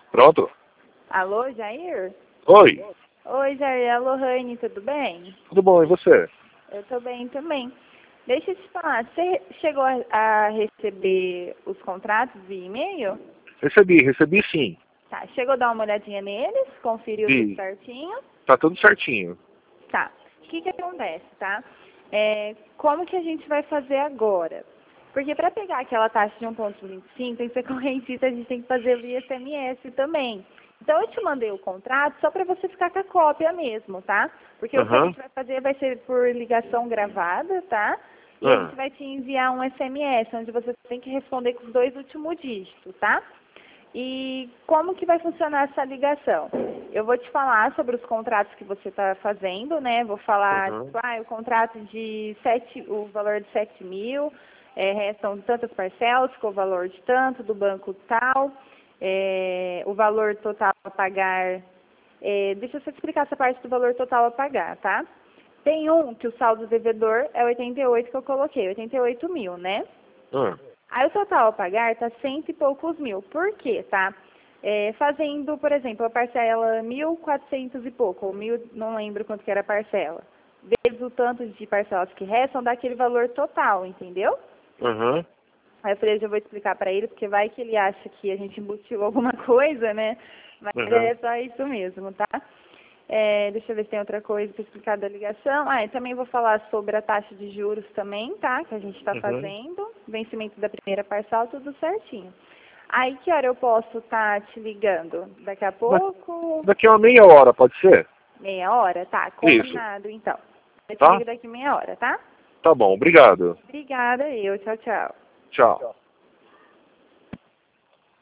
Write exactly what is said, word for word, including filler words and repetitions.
Pronto? Alô, Jair? Oi, Oi, Jair. É a Lohane, tudo bem? tudo bom, e você? Eu tô bem também. Deixa eu te falar, você chegou a, a receber os contratos via e-mail? Recebi, recebi sim. Tá, chegou a dar uma olhadinha neles? Conferiu tudo Vi, certinho? tá tudo certinho. Tá. O que que acontece, tá? É, como que a gente vai fazer agora? Porque para pegar aquela taxa de um vírgula vinte e cinco, tem que ser correntista, a gente tem que fazer via S M S também. Então eu te mandei o contrato só para você ficar com a cópia mesmo, tá? Porque o que a Aham, gente vai fazer vai ser por ligação gravada, tá? E a ah, gente vai te enviar um S M S, onde você tem que responder com os dois últimos dígitos, tá? E como que vai funcionar essa ligação? Eu vou te falar sobre os contratos que você está fazendo, né? Vou falar, aham, tipo, ah, o contrato de sete, o valor de sete mil, é, restam tantas parcelas, com o valor de tanto, do banco tal, é, o valor total a pagar. É, deixa eu só explicar essa parte do valor total a pagar, tá? Tem um que o saldo devedor é oitenta e oito que eu coloquei, oitenta e oito mil, né? ah, Aí o total a pagar está cento e poucos mil. Por quê, tá? É, fazendo, por exemplo, a parcela mil e quatrocentos e pouco, ou mil, não lembro quanto que era a parcela. Vezes o tanto de parcelas que restam, dá aquele valor total, entendeu? aham, Aí eu falei, eu já vou explicar para ele, porque vai que ele acha que a gente embutiu alguma coisa, né? Mas aham, é só isso mesmo, tá? É, deixa eu ver se tem outra coisa para explicar da ligação. Ah, e também vou falar sobre a taxa de juros também, tá? Que a gente está aham. fazendo. Vencimento da primeira parcela, tudo certinho. Aí, que hora eu posso estar te ligando? Daqui a Da- pouco? Daqui a uma meia hora, pode ser? Meia hora? Tá, Isso, combinado, então. Eu te tá? ligo daqui meia hora, tá? Tá bom, obrigado. Obrigada, eu. Tchau, tchau. Tchau.